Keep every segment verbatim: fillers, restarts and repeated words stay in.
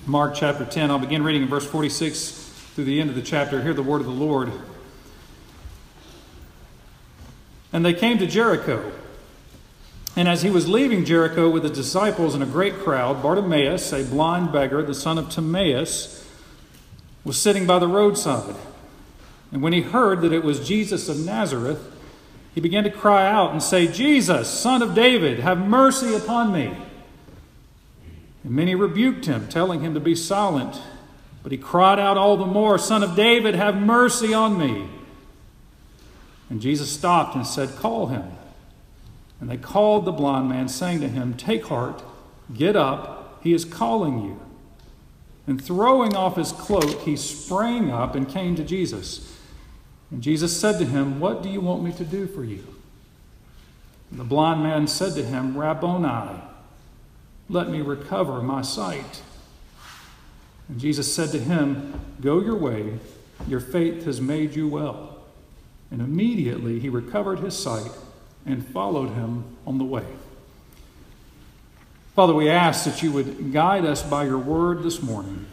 Mark chapter ten. I'll begin reading in verse forty-six through the end of the chapter. Hear the word of the Lord. And they came to Jericho. And as he was leaving Jericho with his disciples and a great crowd, Bartimaeus, a blind beggar, the son of Timaeus, was sitting by the roadside. And when he heard that it was Jesus of Nazareth, he began to cry out and say, "Jesus, Son of David, have mercy upon me." And many rebuked him, telling him to be silent. But he cried out all the more, "Son of David, have mercy on me." And Jesus stopped and said, "Call him." And they called the blind man, saying to him, "Take heart, get up, he is calling you." And throwing off his cloak, he sprang up and came to Jesus. And Jesus said to him, "What do you want me to do for you?" And the blind man said to him, "Rabboni, let me recover my sight." And Jesus said to him, "Go your way, your faith has made you well." And immediately he recovered his sight and followed him on the way. Father, we ask that you would guide us by your word this morning,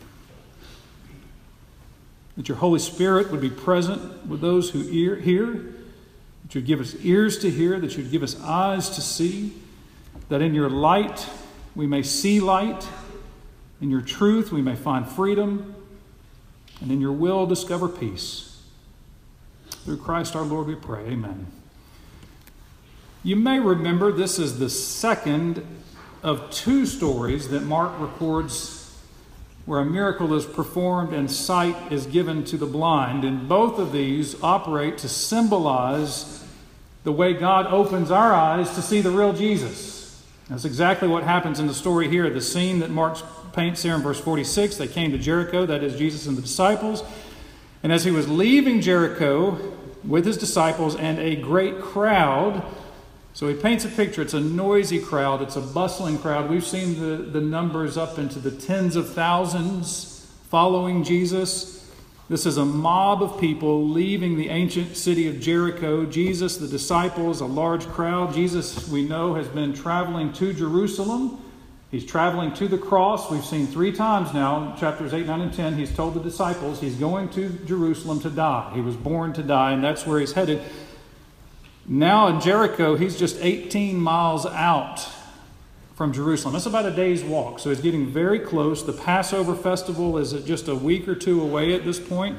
that your Holy Spirit would be present with those who ear, hear, that you'd give us ears to hear, that you'd give us eyes to see, that in your light we may see light, in your truth we may find freedom, and in your will discover peace. Through Christ our Lord we pray, amen. You may remember this is the second of two stories that Mark records where a miracle is performed and sight is given to the blind. And both of these operate to symbolize the way God opens our eyes to see the real Jesus. That's exactly what happens in the story here. The scene that Mark paints here in verse forty-six, they came to Jericho, that is Jesus and the disciples. And as he was leaving Jericho with his disciples and a great crowd, so he paints a picture. It's a noisy crowd. It's a bustling crowd. We've seen the, the numbers up into the tens of thousands following Jesus. This is a mob of people leaving the ancient city of Jericho. Jesus, the disciples, a large crowd. Jesus, we know, has been traveling to Jerusalem. He's traveling to the cross. We've seen three times now, chapters eight, nine, and ten, he's told the disciples he's going to Jerusalem to die. He was born to die, and that's where he's headed. Now in Jericho, he's just eighteen miles out from Jerusalem. That's about a day's walk, so he's getting very close. The Passover festival is just a week or two away at this point.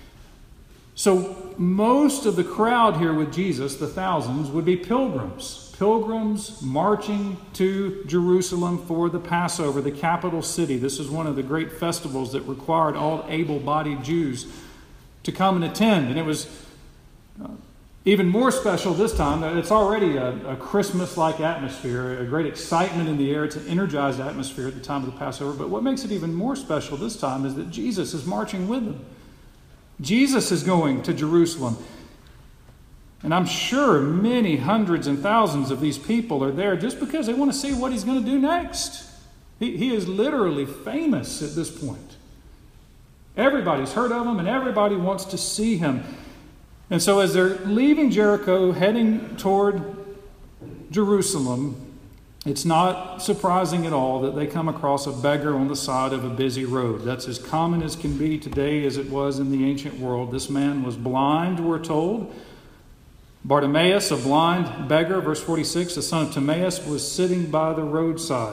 So most of the crowd here with Jesus, the thousands, would be pilgrims. Pilgrims marching to Jerusalem for the Passover, the capital city. This is one of the great festivals that required all able-bodied Jews to come and attend. And it was Uh, Even more special this time. It's already a, a Christmas-like atmosphere, a great excitement in the air. It's an energized atmosphere at the time of the Passover. But what makes it even more special this time is that Jesus is marching with them. Jesus is going to Jerusalem. And I'm sure many hundreds and thousands of these people are there just because they want to see what he's going to do next. He, he is literally famous at this point. Everybody's heard of him and everybody wants to see him. And so as they're leaving Jericho, heading toward Jerusalem, it's not surprising at all that they come across a beggar on the side of a busy road. That's as common as can be today as it was in the ancient world. This man was blind, we're told. Bartimaeus, a blind beggar, verse forty-six, the son of Timaeus, was sitting by the roadside.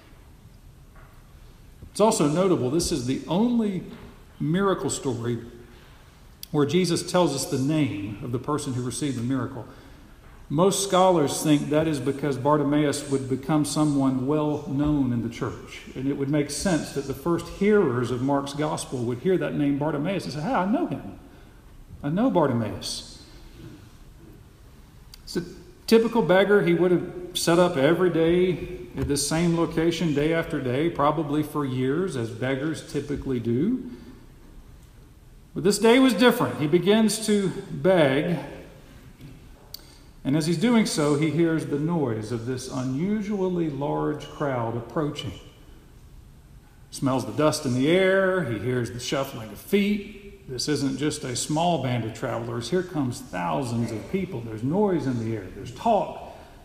It's also notable, this is the only miracle story where Jesus tells us the name of the person who received the miracle. Most scholars think that is because Bartimaeus would become someone well known in the church. And it would make sense that the first hearers of Mark's gospel would hear that name Bartimaeus and say, "Hey, I know him. I know Bartimaeus." It's a typical beggar. He would have set up every day at this same location day after day, probably for years, as beggars typically do. But this day was different. He begins to beg, and as he's doing so, he hears the noise of this unusually large crowd approaching. He smells the dust in the air. He hears the shuffling of feet. This isn't just a small band of travelers. Here comes thousands of people. There's noise in the air. There's talk.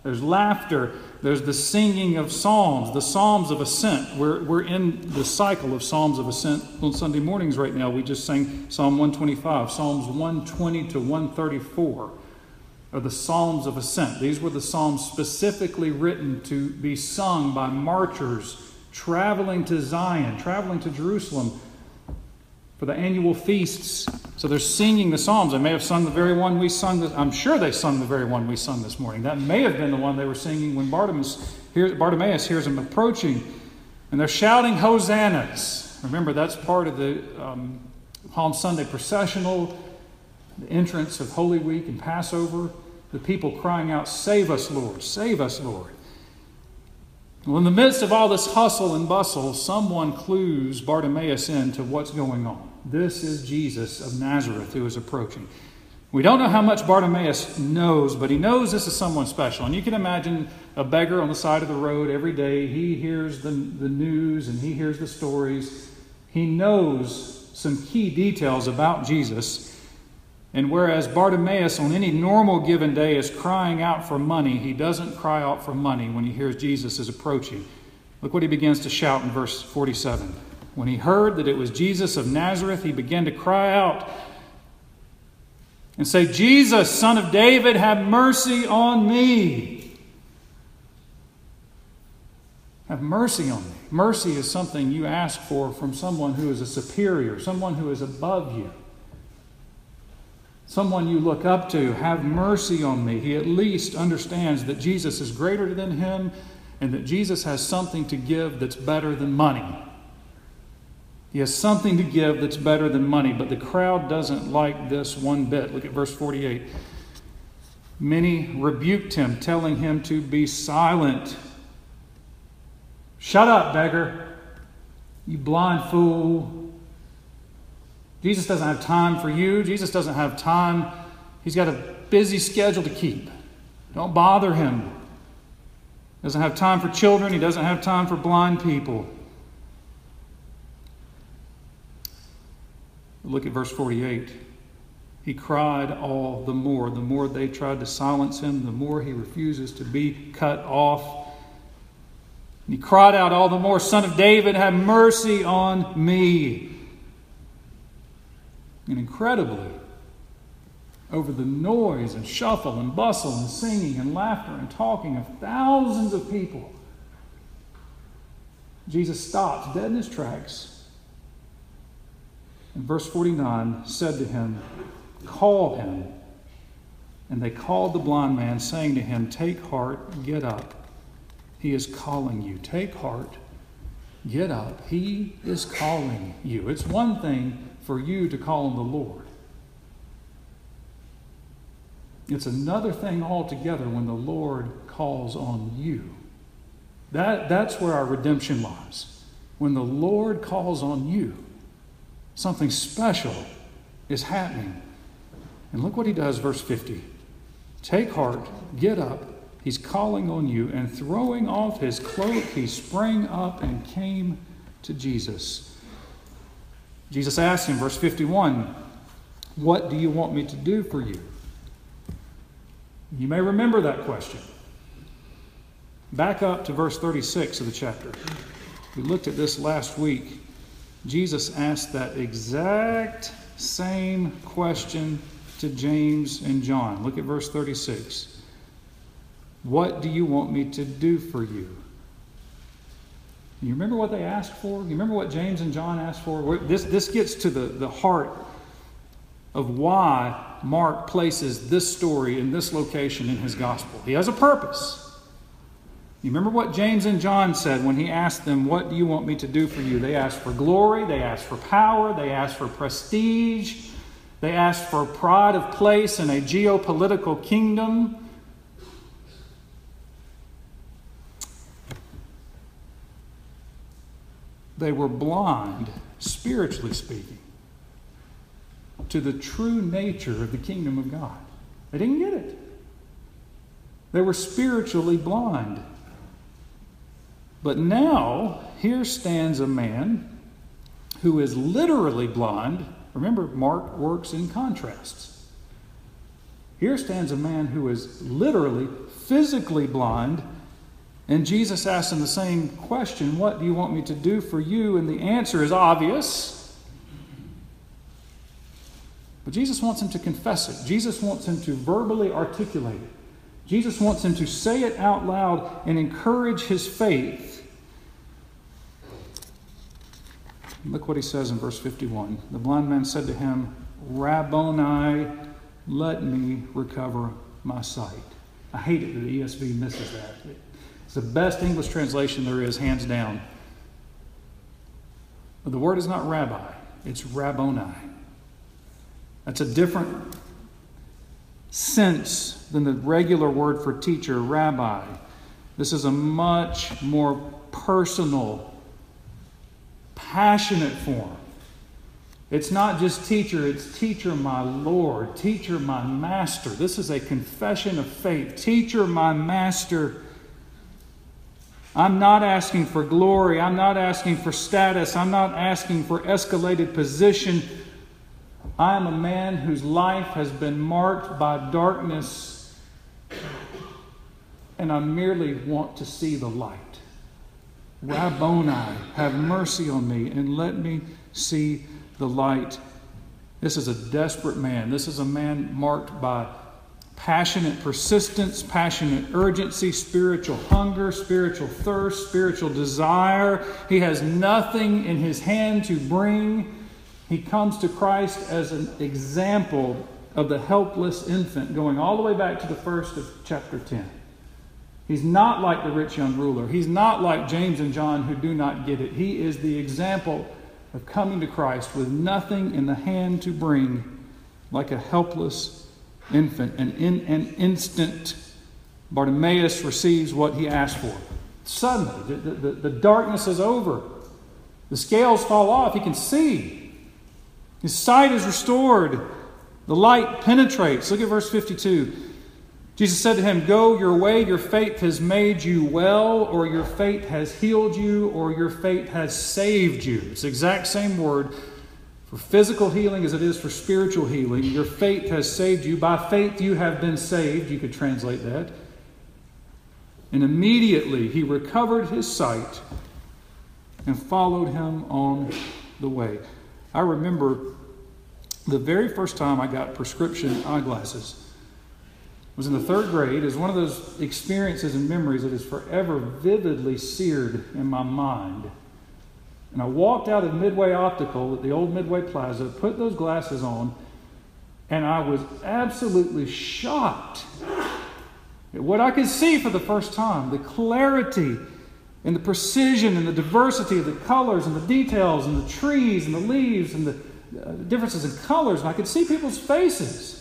There's laughter. There's the singing of psalms, the psalms of ascent. We're, we're in the cycle of psalms of ascent on Sunday mornings right now. We just sang Psalm one twenty-five. Psalms one twenty to one thirty-four are the psalms of ascent. These were the psalms specifically written to be sung by marchers traveling to Zion, traveling to Jerusalem for the annual feasts. So they're singing the psalms. They may have sung the very one we sung. This, I'm sure they sung the very one we sung this morning. That may have been the one they were singing when Bartimaeus hears, Bartimaeus hears them approaching. And they're shouting hosannas. Remember, that's part of the um, Palm Sunday processional, the entrance of Holy Week and Passover. The people crying out, "Save us, Lord! Save us, Lord!" Well, in the midst of all this hustle and bustle, someone clues Bartimaeus into what's going on. This is Jesus of Nazareth who is approaching. We don't know how much Bartimaeus knows, but he knows this is someone special. And you can imagine a beggar on the side of the road every day. He hears the, the news and he hears the stories. He knows some key details about Jesus. And whereas Bartimaeus on any normal given day is crying out for money, he doesn't cry out for money when he hears Jesus is approaching. Look what he begins to shout in verse forty-seven. When he heard that it was Jesus of Nazareth, he began to cry out and say, "Jesus, Son of David, have mercy on me." Have mercy on me. Mercy is something you ask for from someone who is a superior, someone who is above you. Someone you look up to. Have mercy on me. He at least understands that Jesus is greater than him and that Jesus has something to give that's better than money. He has something to give that's better than money, but the crowd doesn't like this one bit. Look at verse forty-eight. Many rebuked him, telling him to be silent. "Shut up, beggar, you blind fool. Jesus doesn't have time for you. Jesus doesn't have time. He's got a busy schedule to keep. Don't bother him. He doesn't have time for children. He doesn't have time for blind people." Look at verse forty-eight. He cried all the more. The more they tried to silence him, the more he refuses to be cut off. And he cried out all the more, "Son of David, have mercy on me." And incredibly, over the noise and shuffle and bustle and singing and laughter and talking of thousands of people, Jesus stops dead in his tracks. And verse forty-nine said to him, "Call him." And they called the blind man, saying to him, "Take heart, get up. He is calling you." Take heart, get up. He is calling you. It's one thing for you to call on the Lord. It's another thing altogether when the Lord calls on you. That, that's where our redemption lies. When the Lord calls on you, something special is happening. And look what he does, verse fifty. Take heart, get up. He's calling on you. And throwing off his cloak, he sprang up and came to Jesus. Jesus asked him, verse fifty-one, "What do you want me to do for you?" You may remember that question. Back up to verse thirty-six of the chapter. We looked at this last week. Jesus asked that exact same question to James and John. Look at verse thirty-six. "What do you want me to do for you?" You remember what they asked for? You remember what James and John asked for? This, this gets to the, the heart of why Mark places this story in this location in his gospel. He has a purpose. You remember what James and John said when he asked them, "What do you want me to do for you?" They asked for glory. They asked for power. They asked for prestige. They asked for pride of place in a geopolitical kingdom. They were blind, spiritually speaking, to the true nature of the kingdom of God. They didn't get it. They were spiritually blind. But now, here stands a man who is literally blind. Remember, Mark works in contrasts. Here stands a man who is literally, physically blind, and Jesus asks him the same question, what do you want me to do for you? And the answer is obvious. But Jesus wants him to confess it. Jesus wants him to verbally articulate it. Jesus wants him to say it out loud and encourage his faith. Look what he says in verse fifty-one. The blind man said to him, Rabboni, let me recover my sight. I hate it that the E S V misses that. It's the best English translation there is, hands down. But the word is not rabbi, it's Rabboni. That's a different sense than the regular word for teacher, rabbi. This is a much more personal, passionate form. It's not just teacher, it's teacher, my Lord, teacher, my master. This is a confession of faith. Teacher, my master. I'm not asking for glory. I'm not asking for status. I'm not asking for escalated position. I am a man whose life has been marked by darkness, and I merely want to see the light. Rabboni, have mercy on me and let me see the light. This is a desperate man. This is a man marked by passionate persistence, passionate urgency, spiritual hunger, spiritual thirst, spiritual desire. He has nothing in his hand to bring. He comes to Christ as an example of the helpless infant, going all the way back to the first of chapter ten. He's not like the rich young ruler. He's not like James and John who do not get it. He is the example of coming to Christ with nothing in the hand to bring, like a helpless infant. And in an instant, Bartimaeus receives what he asked for. Suddenly, the, the, the darkness is over. The scales fall off. He can see. His sight is restored. The light penetrates. Look at verse fifty-two. Jesus said to him, go your way, your faith has made you well, or your faith has healed you, or your faith has saved you. It's the exact same word for physical healing as it is for spiritual healing. Your faith has saved you. By faith you have been saved. You could translate that. And immediately he recovered his sight and followed him on the way. I remember the very first time I got prescription eyeglasses was in the third grade. Is one of those experiences and memories that is forever vividly seared in my mind. And I walked out of Midway Optical at the old Midway Plaza, put those glasses on, and I was absolutely shocked at what I could see for the first time. The clarity and the precision and the diversity of the colors and the details and the trees and the leaves and the uh, differences in colors. And I could see people's faces.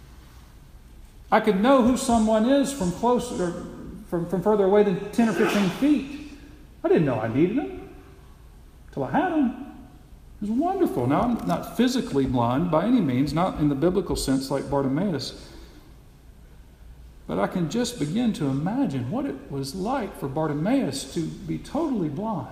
I could know who someone is from closer, from, from further away than ten or fifteen feet. I didn't know I needed them until I had them. It was wonderful. Now, I'm not physically blind by any means, not in the biblical sense like Bartimaeus. But I can just begin to imagine what it was like for Bartimaeus to be totally blind.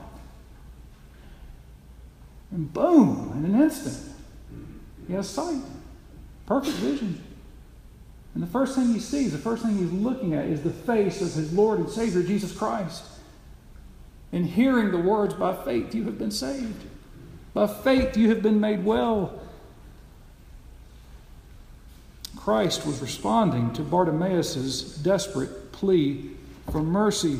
And boom, in an instant, he has sight. Perfect vision. And the first thing he sees, the first thing he's looking at is the face of his Lord and Savior, Jesus Christ. And hearing the words, by faith you have been saved. By faith you have been made well. Christ was responding to Bartimaeus' desperate plea for mercy.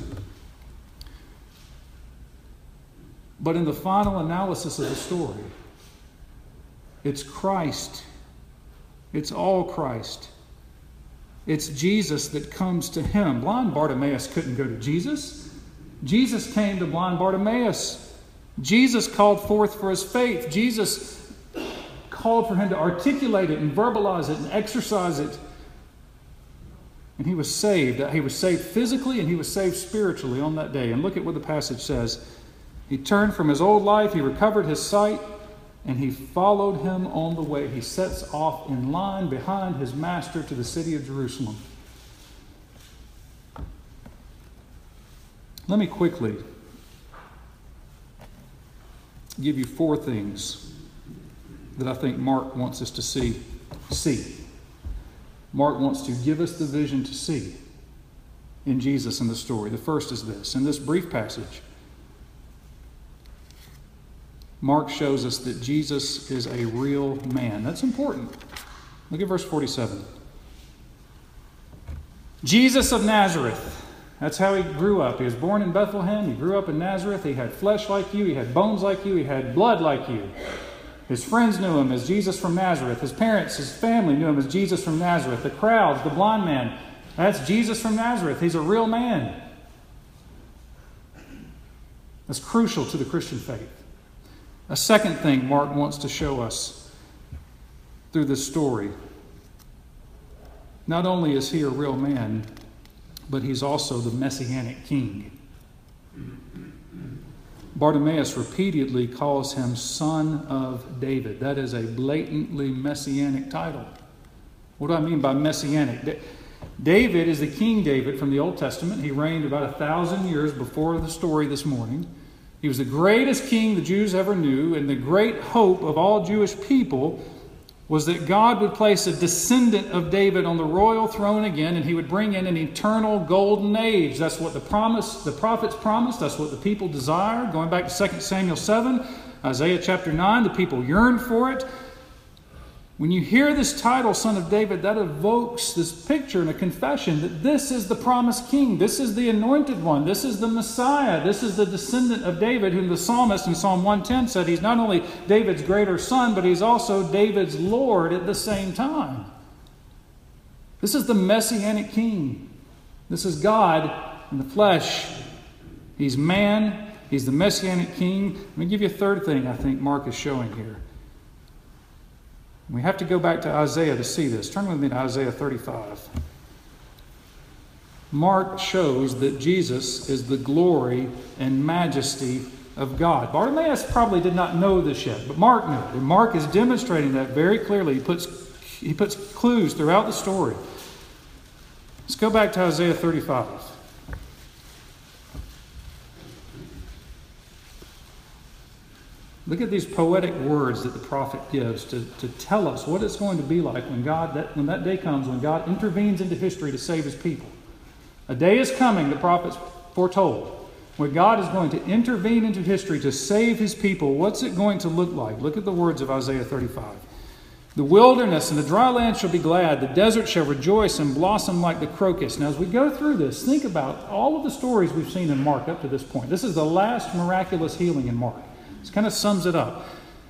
But in the final analysis of the story, it's Christ. It's all Christ. It's Jesus that comes to him. Blind Bartimaeus couldn't go to Jesus. Jesus came to blind Bartimaeus. Jesus called forth for his faith. Jesus called for him to articulate it and verbalize it and exercise it. And he was saved. He was saved physically and he was saved spiritually on that day. And look at what the passage says. He turned from his old life, he recovered his sight, and he followed him on the way. He sets off in line behind his master to the city of Jerusalem. Let me quickly give you four things that I think Mark wants us to see. See. Mark wants to give us the vision to see in Jesus in the story. The first is this. In this brief passage, Mark shows us that Jesus is a real man. That's important. Look at verse forty-seven. Jesus of Nazareth. That's how he grew up. He was born in Bethlehem. He grew up in Nazareth. He had flesh like you. He had bones like you. He had blood like you. His friends knew him as Jesus from Nazareth. His parents, his family knew him as Jesus from Nazareth. The crowds, the blind man, that's Jesus from Nazareth. He's a real man. That's crucial to the Christian faith. A second thing Mark wants to show us through this story. Not only is he a real man, but he's also the Messianic king. Bartimaeus repeatedly calls him Son of David. That is a blatantly messianic title. What do I mean by messianic? David is the King David from the Old Testament. He reigned about a thousand years before the story this morning. He was the greatest king the Jews ever knew, and the great hope of all Jewish people was that God would place a descendant of David on the royal throne again, and he would bring in an eternal golden age. That's what the promise, the prophets promised. That's what the people desired. Going back to Second Samuel seven, Isaiah chapter nine, the people yearned for it. When you hear this title, Son of David, that evokes this picture and a confession that this is the promised king. This is the anointed one. This is the Messiah. This is the descendant of David, whom the psalmist in Psalm one ten said he's not only David's greater son, but he's also David's Lord at the same time. This is the Messianic king. This is God in the flesh. He's man. He's the Messianic king. Let me give you a third thing I think Mark is showing here. We have to go back to Isaiah to see this. Turn with me to Isaiah thirty-five. Mark shows that Jesus is the glory and majesty of God. Bartimaeus probably did not know this yet, but Mark knew it. And Mark is demonstrating that very clearly. He puts, he puts clues throughout the story. Let's go back to Isaiah thirty-five. Look at these poetic words that the prophet gives to, to tell us what it's going to be like when God that when that day comes, when God intervenes into history to save his people. A day is coming, the prophets foretold, when God is going to intervene into history to save his people. What's it going to look like? Look at the words of Isaiah thirty-five. The wilderness and the dry land shall be glad. The desert shall rejoice and blossom like the crocus. Now, as we go through this, think about all of the stories we've seen in Mark up to this point. This is the last miraculous healing in Mark. This kind of sums it up.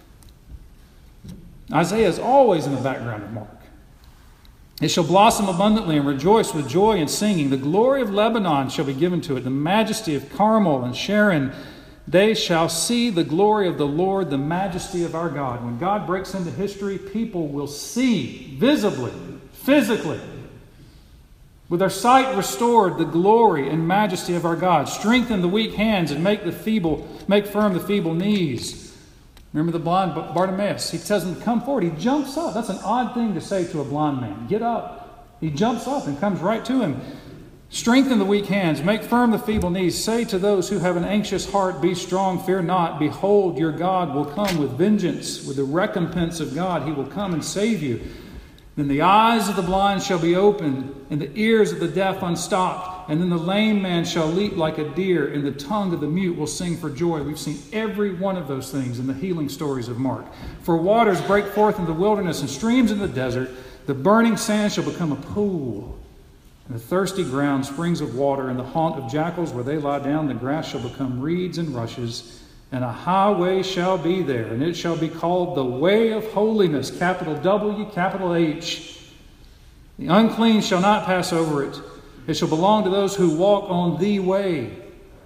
Isaiah is always in the background of Mark. It shall blossom abundantly and rejoice with joy and singing. The glory of Lebanon shall be given to it, the majesty of Carmel and Sharon. They shall see the glory of the Lord, the majesty of our God. When God breaks into history, people will see visibly, physically, with their sight restored, the glory and majesty of our God. Strengthen the weak hands and make the feeble, make firm the feeble knees. Remember the blind Bartimaeus? He tells him to come forward. He jumps up. That's an odd thing to say to a blind man. Get up. He jumps up and comes right to him. Strengthen the weak hands. Make firm the feeble knees. Say to those who have an anxious heart, be strong, fear not. Behold, your God will come with vengeance, with the recompense of God. He will come and save you. Then the eyes of the blind shall be opened, and the ears of the deaf unstopped. And then the lame man shall leap like a deer, and the tongue of the mute will sing for joy. We've seen every one of those things in the healing stories of Mark. For waters break forth in the wilderness and streams in the desert. The burning sand shall become a pool, and the thirsty ground springs of water. In the haunt of jackals where they lie down, the grass shall become reeds and rushes. And a highway shall be there, and it shall be called the way of holiness, capital W, capital H. The unclean shall not pass over it. It shall belong to those who walk on the way.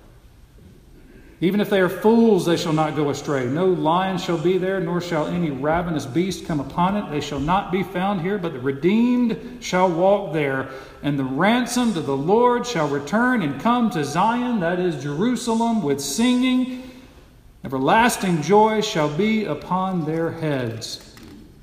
Even if they are fools, they shall not go astray. No lion shall be there, nor shall any ravenous beast come upon it. They shall not be found here, but the redeemed shall walk there. And the ransomed of the Lord shall return and come to Zion, that is Jerusalem, with singing. Everlasting joy shall be upon their heads.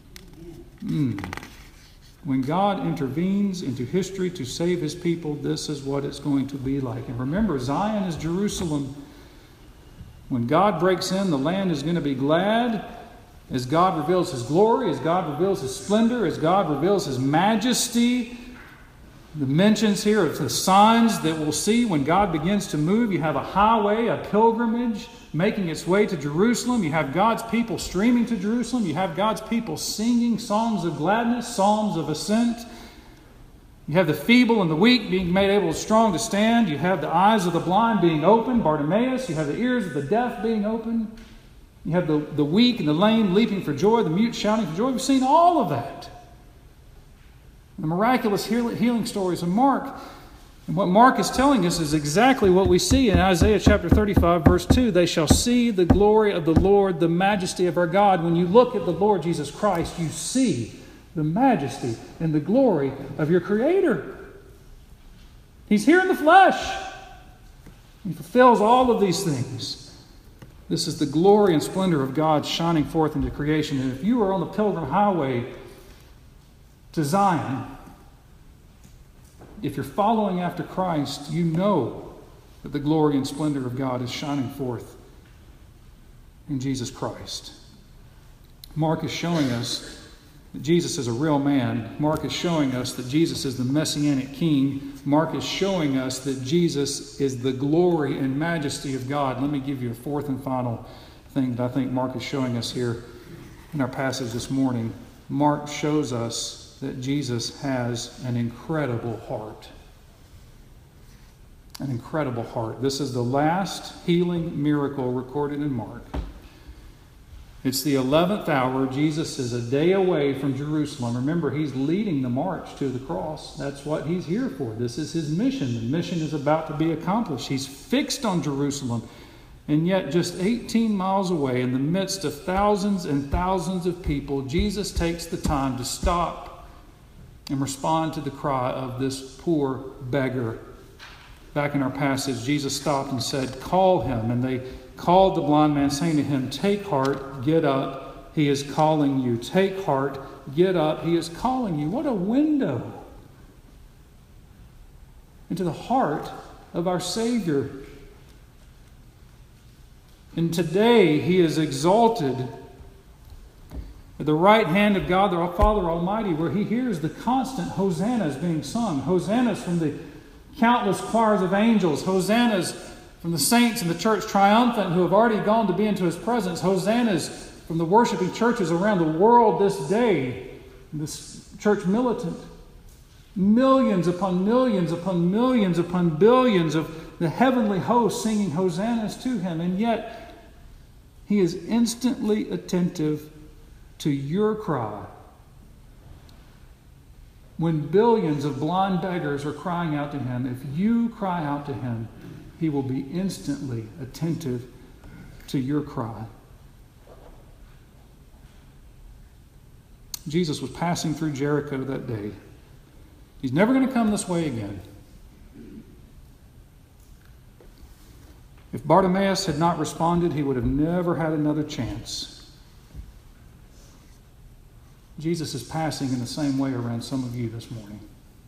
Mm. When God intervenes into history to save his people, this is what it's going to be like. And remember, Zion is Jerusalem. When God breaks in, the land is going to be glad. As God reveals His glory, as God reveals His splendor, as God reveals His majesty, the mentions here of the signs that we'll see when God begins to move. You have a highway, a pilgrimage making its way to Jerusalem. You have God's people streaming to Jerusalem. You have God's people singing songs of gladness, psalms of ascent. You have the feeble and the weak being made able strong to stand. You have the eyes of the blind being opened, Bartimaeus. You have the ears of the deaf being opened. You have the, the weak and the lame leaping for joy, the mute shouting for joy. We've seen all of that. The miraculous healing stories of Mark. And what Mark is telling us is exactly what we see in Isaiah chapter thirty-five, verse two. They shall see the glory of the Lord, the majesty of our God. When you look at the Lord Jesus Christ, you see the majesty and the glory of your Creator. He's here in the flesh. He fulfills all of these things. This is the glory and splendor of God shining forth into creation. And if you are on the pilgrim highway to Zion, if you're following after Christ, you know that the glory and splendor of God is shining forth in Jesus Christ. Mark is showing us that Jesus is a real man. Mark is showing us that Jesus is the Messianic King. Mark is showing us that Jesus is the glory and majesty of God. Let me give you a fourth and final thing that I think Mark is showing us here in our passage this morning. Mark shows us that Jesus has an incredible heart. An incredible heart. This is the last healing miracle recorded in Mark. It's the eleventh hour. Jesus is a day away from Jerusalem. Remember, He's leading the march to the cross. That's what He's here for. This is His mission. The mission is about to be accomplished. He's fixed on Jerusalem. And yet, just eighteen miles away, in the midst of thousands and thousands of people, Jesus takes the time to stop and respond to the cry of this poor beggar. Back in our passage, Jesus stopped and said, "Call him." And they called the blind man, saying to him, "Take heart, get up, he is calling you. Take heart, get up, he is calling you." What a window into the heart of our Savior. And today He is exalted at the right hand of God, the Father Almighty, where He hears the constant hosannas being sung. Hosannas from the countless choirs of angels. Hosannas from the saints in the church triumphant who have already gone to be into His presence. Hosannas from the worshiping churches around the world this day. This church militant. Millions upon millions upon millions upon billions of the heavenly host singing hosannas to Him. And yet, He is instantly attentive to your cry. When billions of blind beggars are crying out to Him, if you cry out to Him, He will be instantly attentive to your cry. Jesus was passing through Jericho that day. He's never going to come this way again. If Bartimaeus had not responded, he would have never had another chance. Jesus is passing in the same way around some of you this morning.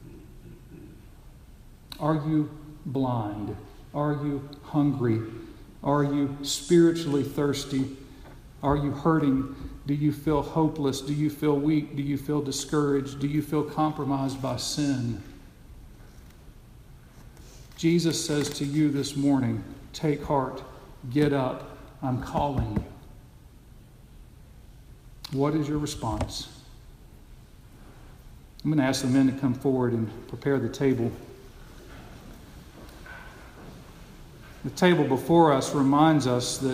Are you blind? Are you hungry? Are you spiritually thirsty? Are you hurting? Do you feel hopeless? Do you feel weak? Do you feel discouraged? Do you feel compromised by sin? Jesus says to you this morning, take heart, get up, I'm calling you. What is your response? I'm going to ask the men to come forward and prepare the table. The table before us reminds us that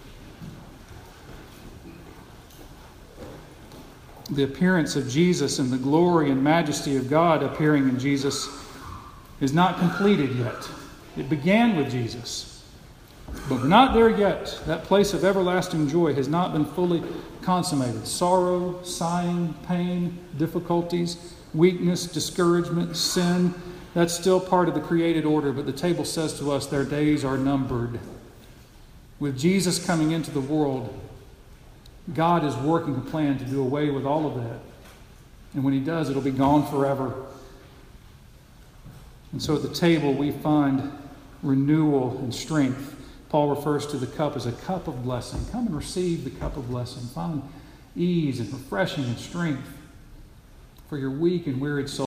the appearance of Jesus and the glory and majesty of God appearing in Jesus is not completed yet. It began with Jesus, but we're not there yet. That place of everlasting joy has not been fully consummated. Sorrow, sighing, pain, difficulties, weakness, discouragement, sin, that's still part of the created order, but the table says to us their days are numbered. With Jesus coming into the world, God is working a plan to do away with all of that. And when He does, it'll be gone forever. And so at the table we find renewal and strength. Paul refers to the cup as a cup of blessing. Come and receive the cup of blessing. Find ease and refreshing and strength for your weak and wearied soul.